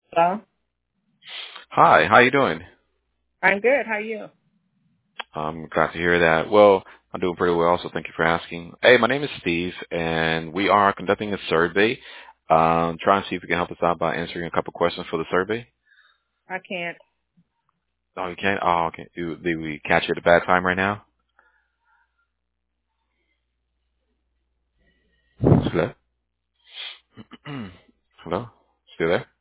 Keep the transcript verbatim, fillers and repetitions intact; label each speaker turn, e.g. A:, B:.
A: Hello?
B: Hi, how you doing?
A: I'm good. How are you?
B: I'm glad to hear that. Well, I'm doing pretty well, so thank you for asking. Hey, my name is Steve, and we are conducting a survey. Um, trying to see if you can help us out by answering a couple questions for the survey.
A: I can't.
B: Oh, you can't? Oh, okay. Do, do we catch you at a bad time right now? Hello? Hello? Still there?